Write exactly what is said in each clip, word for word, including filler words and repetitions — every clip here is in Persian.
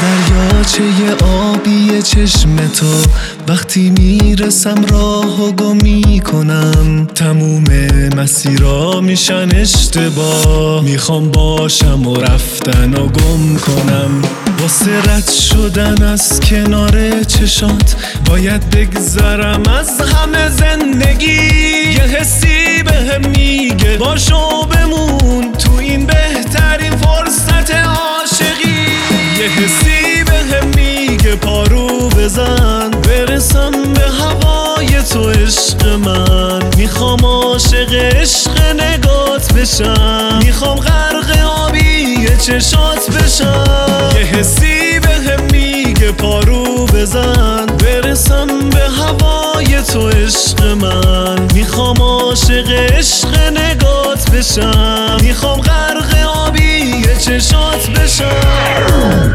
دریاچه آبی چشم تو وقتی میرسم راهو گم میکنم، تموم مسیرها میشن اشتباه، میخوام باشم و رفتن و گم کنم. واسه رد شدن از کنار چشات باید بگذرم از همه زندگی. یه حسی بهم میگه باشو بمون تو این بهترین فرصت عاشقی. یه حسی بهم میگه پارو بزن برسم به هوای تو عشق من. میخوام عاشق عشق نگات بشم، میخوام غرق آبی چشات بشم. یه حسی بهم میگه پارو بزن برسم به هوای تو عشق من. میخوام عاشق عشق نگات بشم، میخوام غرق آبی چشات بشم.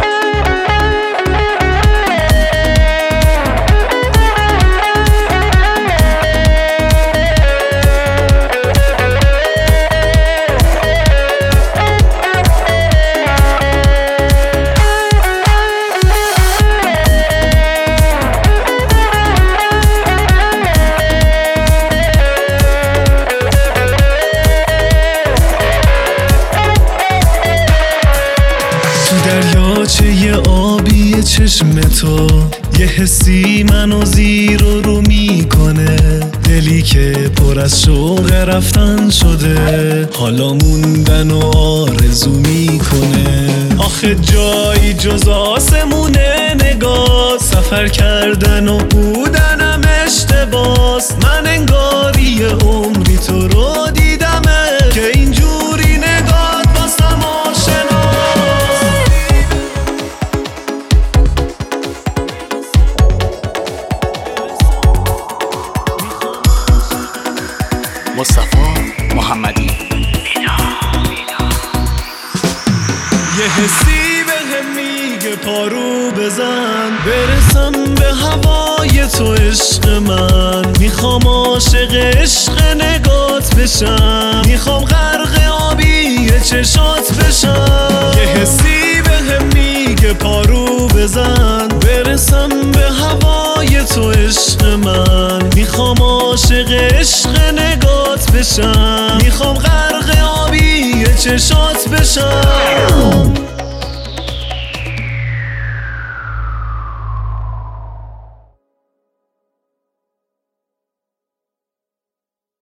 دریاچه آبی چشم تو یه حسی منو زیر و رو میکنه، دلی که پر از شوق رفتن شده حالا موندن و آرزو میکنه. آخه جایی جز آسمونه نگاه، سفر کردن و بودنم اشتباس. من انگاری عمری تو رو دیدمه که اینجوری نگات واسم آشناست. مصطفی محمدی. یه حسی بهم میگه پارو بزن برسم به هوای تو عشق من. میخوام عاشق عشق نگات بشم، میخوام غرق آبی چشات بشم. یه حسی بهم میگه پارو بزن برسم به هوای تو عشق من. میخوام عاشق عشق نگات بشم، میخوام غرق آبی چشات بشم.